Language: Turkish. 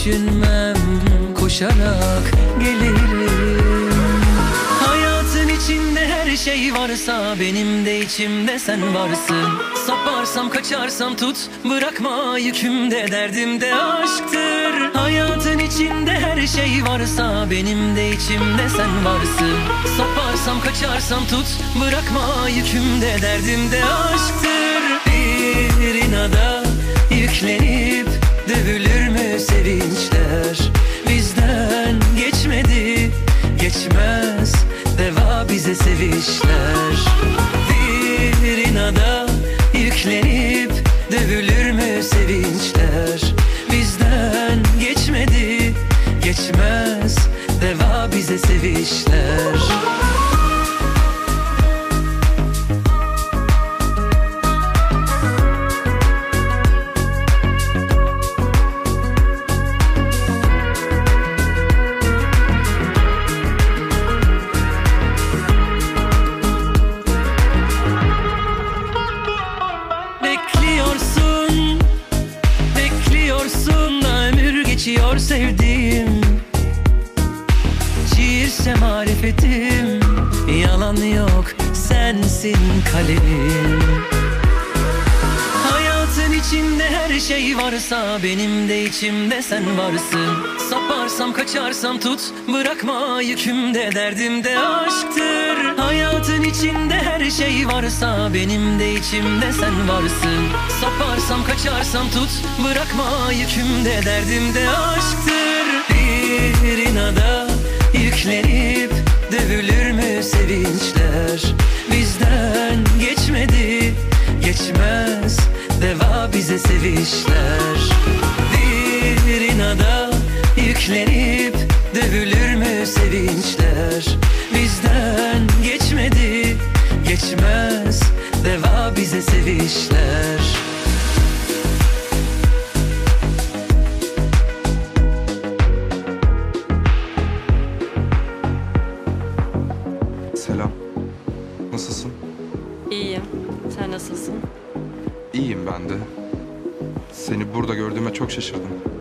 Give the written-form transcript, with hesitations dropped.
düşünmem, koşarak gelirim. Hayatın içinde her şey varsa benim de içimde sen varsın. Saparsam kaçarsam tut, bırakma yükümde, derdim de aşktır. Hayatın içinde her şey varsa benim de içimde sen varsın. Saparsam kaçarsam tut, bırakma yükümde, derdim de aşktır. Bir inada yüklenip dövülür mü sevinçler? Bizden geçmedi, geçmez deva bize sevişler. Bir inada yüklenip dövülür mü sevinçler? Bizden geçmedi, geçmez deva bize sevişler. Bekliyorsun da ömür geçiyor sevdiğim. Şiirse marifetim, yalan yok sensin kalemim. Hayatın içinde her şey varsa benim de içimde sen varsın. Saparsam kaçarsam tut, bırakma yükümde, derdim de aşktır. Hayatın içinde her şey varsa benim de içimde sen varsın. Saparsam kaçarsam tut, bırakma yükümde, derdim de aşktır. Bir inada yüklenip dövülür mü sevinçler? Bizden geçmedi, geçmez deva bize sevişler. Bir inada yüklenip dövülür mü sevinçler? Bizden geçmedi, geçmez deva bize sevişler. Selam. Nasılsın? İyiyim. Sen nasılsın? İyiyim ben de. Seni burada gördüğüme çok şaşırdım.